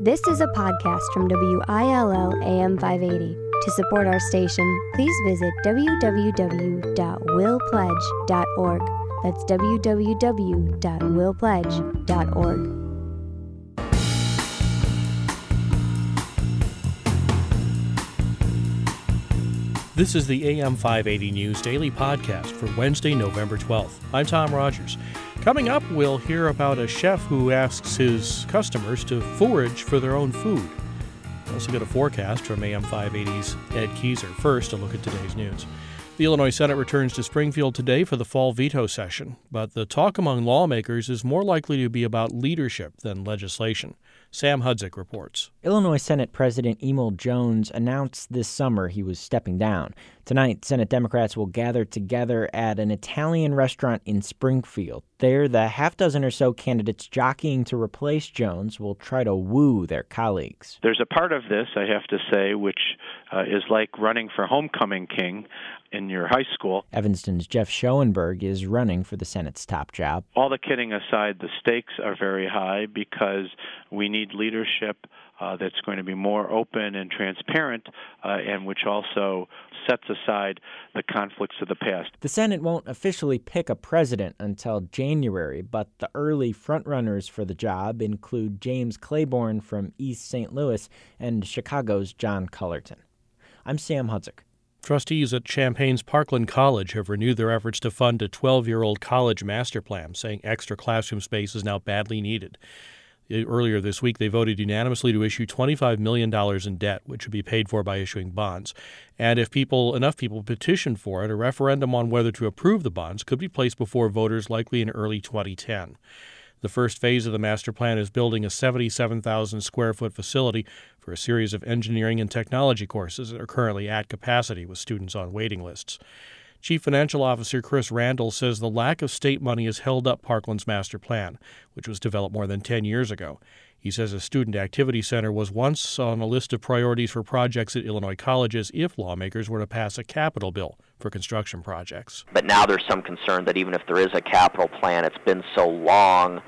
This is a podcast from WILL AM 580. To support our station, please visit www.willpledge.org. That's www.willpledge.org. This is the AM 580 News Daily Podcast for Wednesday, November 12th. I'm Tom Rogers. Coming up, we'll hear about a chef who asks his customers to forage for their own food. We'll also get a forecast from AM 580's Ed Keyser. First, a look at today's news. The Illinois Senate returns to Springfield today for the fall veto session, but the talk among lawmakers is more likely to be about leadership than legislation. Sam Hudzik reports. Illinois Senate President Emil Jones announced this summer he was stepping down. Tonight, Senate Democrats will gather together at an Italian restaurant in Springfield. There, the half dozen or so candidates jockeying to replace Jones will try to woo their colleagues. There's a part of this, I have to say, which is like running for homecoming king in your high school. Evanston's Jeff Schoenberg is running for the Senate's top job. All the kidding aside, the stakes are very high because we need leadership that's going to be more open and transparent and which also sets aside the conflicts of the past. The Senate won't officially pick a president until January, but the early frontrunners for the job include James Claiborne from East St. Louis and Chicago's John Cullerton. I'm Sam Hudzik. Trustees at Champaign's Parkland College have renewed their efforts to fund a 12-year-old college master plan, saying extra classroom space is now badly needed. Earlier this week, they voted unanimously to issue $25 million in debt, which would be paid for by issuing bonds. And if enough people petition for it, a referendum on whether to approve the bonds could be placed before voters likely in early 2010. The first phase of the master plan is building a 77,000-square-foot facility for a series of engineering and technology courses that are currently at capacity with students on waiting lists. Chief Financial Officer Chris Randall says the lack of state money has held up Parkland's master plan, which was developed more than 10 years ago. He says a student activity center was once on a list of priorities for projects at Illinois colleges if lawmakers were to pass a capital bill for construction projects. But now there's some concern that even if there is a capital plan, it's been so long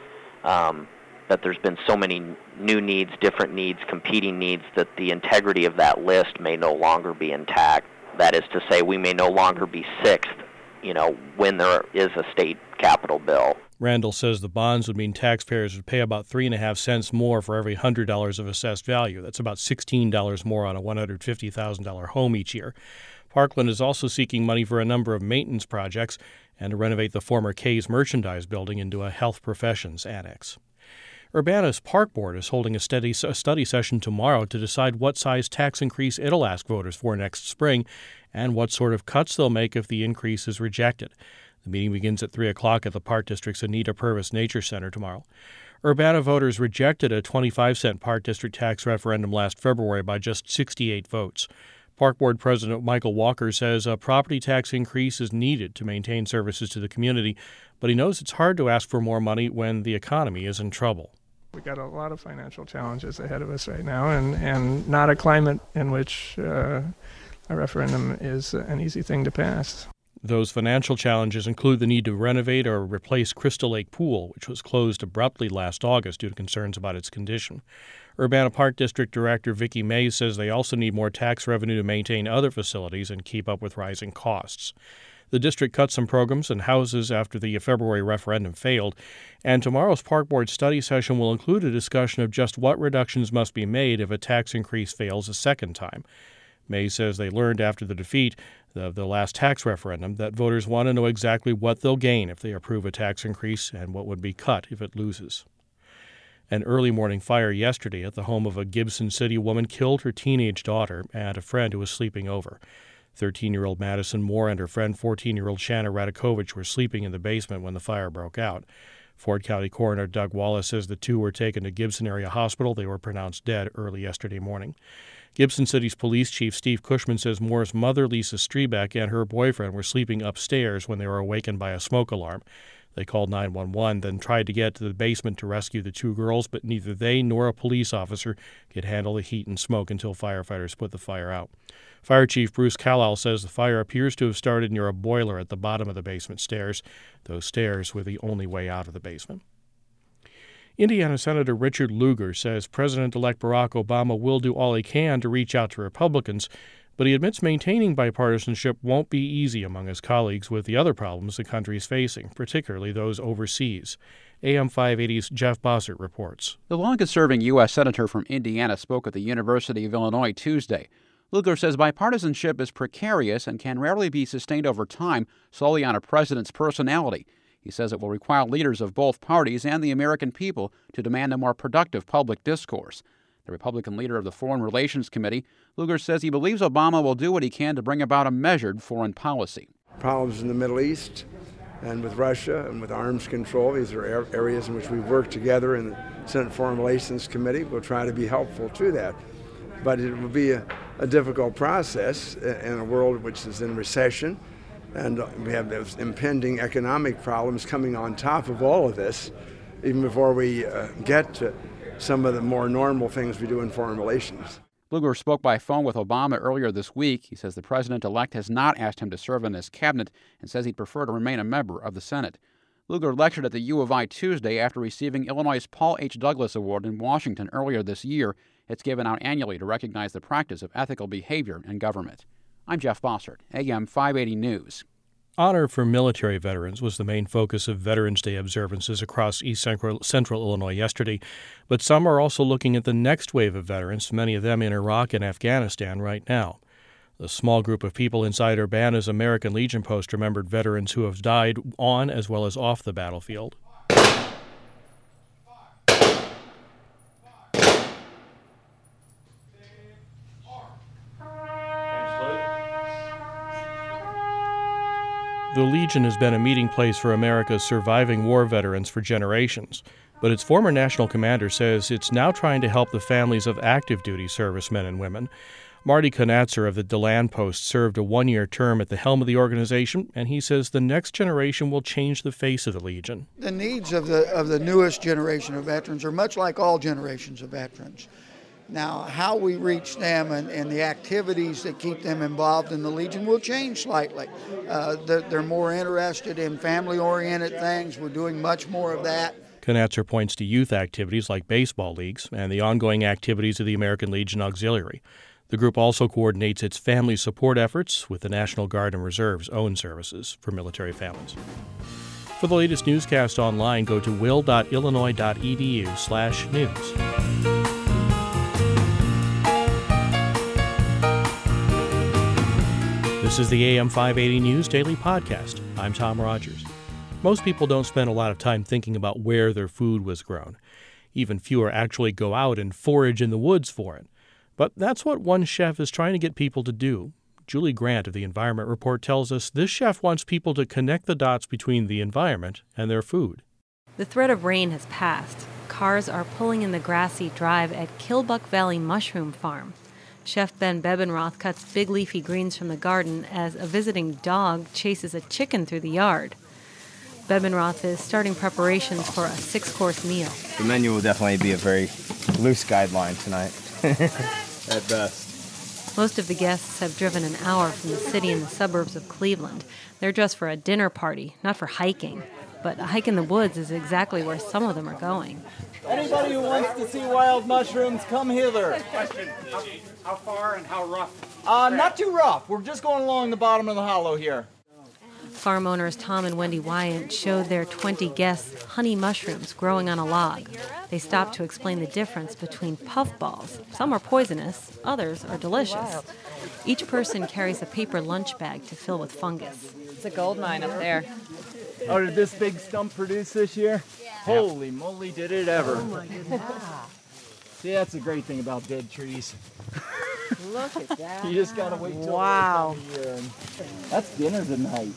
that there's been so many new needs, different needs, competing needs, that the integrity of that list may no longer be intact. That is to say, we may no longer be sixth, when there is a state capital bill. Randall says the bonds would mean taxpayers would pay about 3.5 cents more for every $100 of assessed value. That's about $16 more on a $150,000 home each year. Parkland is also seeking money for a number of maintenance projects and to renovate the former Kay's Merchandise building into a health professions annex. Urbana's Park Board is holding a study session tomorrow to decide what size tax increase it'll ask voters for next spring and what sort of cuts they'll make if the increase is rejected. The meeting begins at 3 o'clock at the Park District's Anita Purvis Nature Center tomorrow. Urbana voters rejected a 25-cent Park District tax referendum last February by just 68 votes. Park Board President Michael Walker says a property tax increase is needed to maintain services to the community, but he knows it's hard to ask for more money when the economy is in trouble. We've got a lot of financial challenges ahead of us right now, and not a climate in which a referendum is an easy thing to pass. Those financial challenges include the need to renovate or replace Crystal Lake Pool, which was closed abruptly last August due to concerns about its condition. Urbana Park District Director Vicki Mays says they also need more tax revenue to maintain other facilities and keep up with rising costs. The district cut some programs and houses after the February referendum failed, and tomorrow's Park Board study session will include a discussion of just what reductions must be made if a tax increase fails a second time. May says they learned after the defeat of the last tax referendum that voters want to know exactly what they'll gain if they approve a tax increase and what would be cut if it loses. An early morning fire yesterday at the home of a Gibson City woman killed her teenage daughter and a friend who was sleeping over. 13-year-old Madison Moore and her friend 14-year-old Shanna Radakovich were sleeping in the basement when the fire broke out. Ford County Coroner Doug Wallace says the two were taken to Gibson Area Hospital. They were pronounced dead early yesterday morning. Gibson City's police chief Steve Cushman says Moore's mother, Lisa Strebeck, and her boyfriend were sleeping upstairs when they were awakened by a smoke alarm. They called 911, then tried to get to the basement to rescue the two girls, but neither they nor a police officer could handle the heat and smoke until firefighters put the fire out. Fire Chief Bruce Callowell says the fire appears to have started near a boiler at the bottom of the basement stairs. Those stairs were the only way out of the basement. Indiana Senator Richard Lugar says President-elect Barack Obama will do all he can to reach out to Republicans, but he admits maintaining bipartisanship won't be easy among his colleagues with the other problems the country is facing, particularly those overseas. AM 580's Jeff Bossert reports. The longest-serving U.S. Senator from Indiana spoke at the University of Illinois Tuesday. Lugar says bipartisanship is precarious and can rarely be sustained over time solely on a president's personality. He says it will require leaders of both parties and the American people to demand a more productive public discourse. The Republican leader of the Foreign Relations Committee, Lugar says he believes Obama will do what he can to bring about a measured foreign policy. Problems in the Middle East and with Russia and with arms control, these are areas in which we've worked together in the Senate Foreign Relations Committee. We'll try to be helpful to that. But it will be a difficult process in a world which is in recession. And we have those impending economic problems coming on top of all of this, even before we get to some of the more normal things we do in foreign relations. Lugar spoke by phone with Obama earlier this week. He says the president-elect has not asked him to serve in his cabinet and says he'd prefer to remain a member of the Senate. Lugar lectured at the U of I Tuesday after receiving Illinois' Paul H. Douglas Award in Washington earlier this year. It's given out annually to recognize the practice of ethical behavior in government. I'm Jeff Bossert, AM 580 News. Honor for military veterans was the main focus of Veterans Day observances across East Central Illinois yesterday, but some are also looking at the next wave of veterans, many of them in Iraq and Afghanistan right now. The small group of people inside Urbana's American Legion post remembered veterans who have died on as well as off the battlefield. The Legion has been a meeting place for America's surviving war veterans for generations, but its former national commander says it's now trying to help the families of active duty servicemen and women. Marty Konatzer of the DeLand Post served a one-year term at the helm of the organization, and he says the next generation will change the face of the Legion. The needs of the newest generation of veterans are much like all generations of veterans. Now, how we reach them and the activities that keep them involved in the Legion will change slightly. They're more interested in family-oriented things. We're doing much more of that. Konatzer points to youth activities like baseball leagues and the ongoing activities of the American Legion Auxiliary. The group also coordinates its family support efforts with the National Guard and Reserve's own services for military families. For the latest newscast online, go to will.illinois.edu/news. This is the AM 580 News Daily Podcast. I'm Tom Rogers. Most people don't spend a lot of time thinking about where their food was grown. Even fewer actually go out and forage in the woods for it. But that's what one chef is trying to get people to do. Julie Grant of the Environment Report tells us this chef wants people to connect the dots between the environment and their food. The threat of rain has passed. Cars are pulling in the grassy drive at Kilbuck Valley Mushroom Farm. Chef Ben Bebenroth cuts big leafy greens from the garden as a visiting dog chases a chicken through the yard. Bebenroth is starting preparations for a 6-course meal. The menu will definitely be a very loose guideline tonight, at best. Most of the guests have driven an hour from the city and the suburbs of Cleveland. They're dressed for a dinner party, not for hiking. But a hike in the woods is exactly where some of them are going. Anybody who wants to see wild mushrooms, come hither. Question, how far and how rough? Not too rough. We're just going along the bottom of the hollow here. Farm owners Tom and Wendy Wyant showed their 20 guests honey mushrooms growing on a log. They stopped to explain the difference between puffballs. Some are poisonous, others are delicious. Each person carries a paper lunch bag to fill with fungus. It's a gold mine up there. Oh, did this big stump produce this year? Yeah. Holy moly, did it ever. Oh my goodness. See, that's the great thing about dead trees. Look at that. You just gotta wait till wow. the year. That's dinner tonight.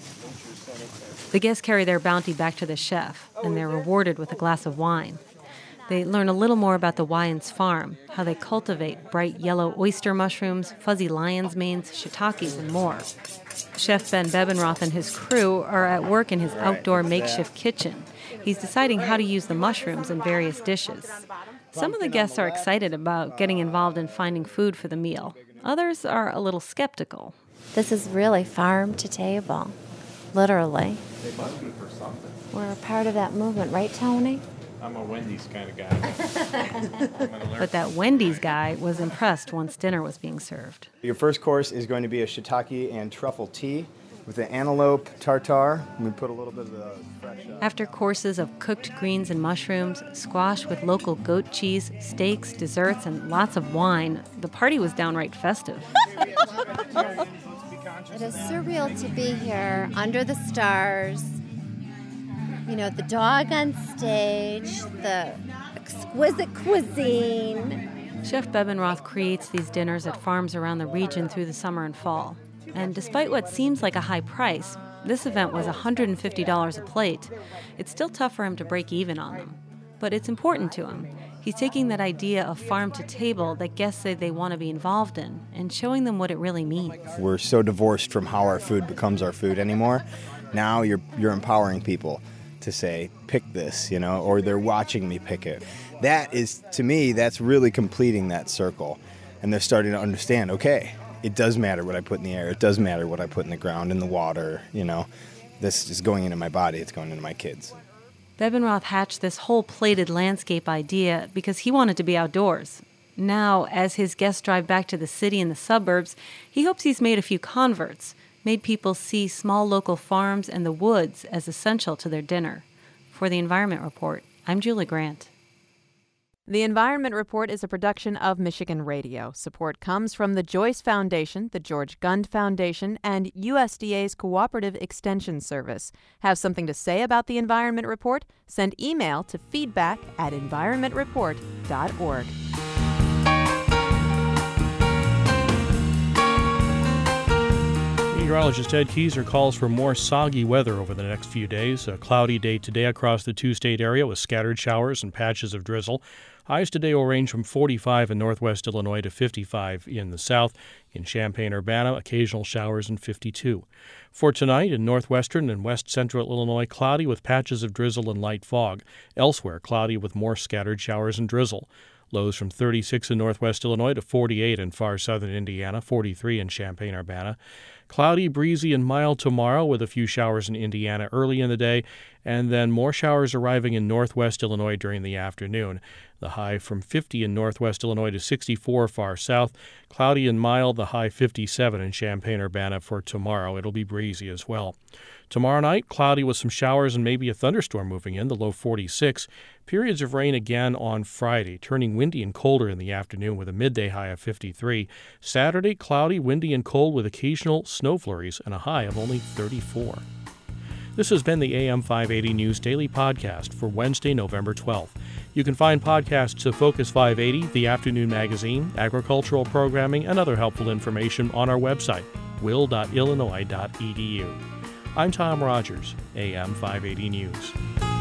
The guests carry their bounty back to the chef, and they're rewarded with a glass of wine. They learn a little more about the Wyant's farm, how they cultivate bright yellow oyster mushrooms, fuzzy lion's manes, shiitakes, and more. Chef Ben Bebenroth and his crew are at work in his outdoor makeshift kitchen. He's deciding how to use the mushrooms in various dishes. Some of the guests are excited about getting involved in finding food for the meal. Others are a little skeptical. This is really farm to table, literally. They must be for something. We're a part of that movement, right, Tony? I'm a Wendy's kind of guy. But that Wendy's guy was impressed once dinner was being served. Your first course is going to be a shiitake and truffle tea with an antelope tartare. We put a little bit of the fresh... After courses of cooked greens and mushrooms, squash with local goat cheese, steaks, desserts, and lots of wine, the party was downright festive. It is surreal to be here under the stars. You know, the dog on stage, the exquisite cuisine. Chef Bebenroth creates these dinners at farms around the region through the summer and fall. And despite what seems like a high price, this event was $150 a plate. It's still tough for him to break even on them. But it's important to him. He's taking that idea of farm to table that guests say they want to be involved in and showing them what it really means. We're so divorced from how our food becomes our food anymore. Now you're empowering people to say, pick this, you know, or they're watching me pick it. That is, to me, that's really completing that circle. And they're starting to understand, okay, it does matter what I put in the air. It does matter what I put in the ground, in the water, you know. This is going into my body. It's going into my kids. Bebenroth hatched this whole plated landscape idea because he wanted to be outdoors. Now, as his guests drive back to the city and the suburbs, he hopes he's made a few converts, made people see small local farms and the woods as essential to their dinner. For the Environment Report, I'm Julie Grant. The Environment Report is a production of Michigan Radio. Support comes from the Joyce Foundation, the George Gund Foundation, and USDA's Cooperative Extension Service. Have something to say about the Environment Report? Send email to feedback@environmentreport.org. Meteorologist Ed Keyser calls for more soggy weather over the next few days. A cloudy day today across the two-state area with scattered showers and patches of drizzle. Highs today will range from 45 in northwest Illinois to 55 in the south. In Champaign-Urbana, occasional showers and 52. For tonight, in northwestern and west central Illinois, cloudy with patches of drizzle and light fog. Elsewhere, cloudy with more scattered showers and drizzle. Lows from 36 in northwest Illinois to 48 in far southern Indiana, 43 in Champaign-Urbana. Cloudy, breezy, and mild tomorrow with a few showers in Indiana early in the day, and then more showers arriving in northwest Illinois during the afternoon. The high from 50 in northwest Illinois to 64 far south. Cloudy and mild, the high 57 in Champaign-Urbana for tomorrow. It'll be breezy as well. Tomorrow night, cloudy with some showers and maybe a thunderstorm moving in, the low 46. Periods of rain again on Friday, turning windy and colder in the afternoon with a midday high of 53. Saturday, cloudy, windy, and cold with occasional snow flurries and a high of only 34. This has been the AM 580 News Daily Podcast for Wednesday, November 12th. You can find podcasts of Focus 580, the afternoon magazine, agricultural programming, and other helpful information on our website, will.illinois.edu. I'm Tom Rogers, AM 580 News.